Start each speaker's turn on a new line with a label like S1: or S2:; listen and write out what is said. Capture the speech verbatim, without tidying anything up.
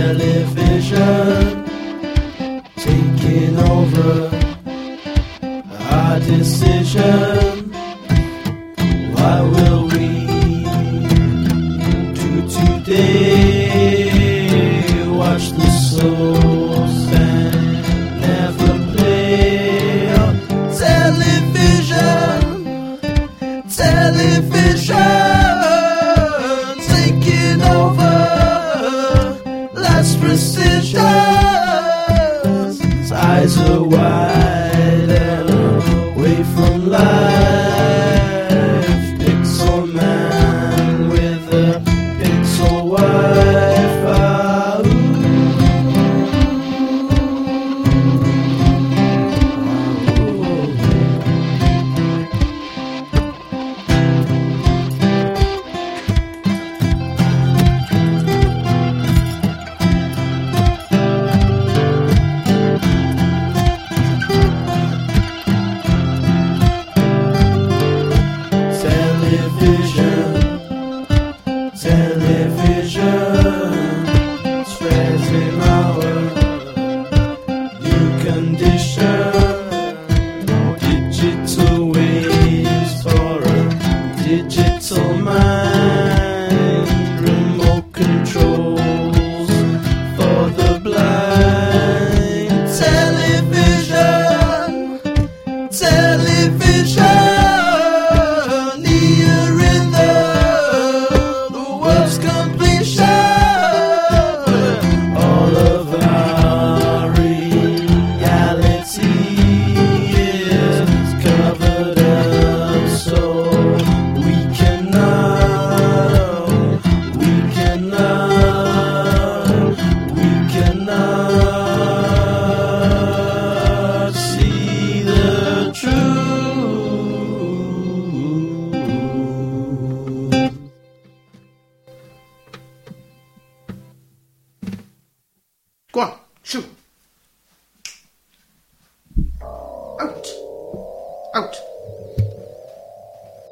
S1: television taking over our decision. What will we do today? Watch the souls and never play. Television, television taking over. Last precision, eyes are wide and away from life. Pixel man with a pixel wife. Ah, Television, television spreads in our new condition. Digital waves for a digital mind. Remote controls for the blind. Television, television.
S2: Go on, shoot. Out. Out.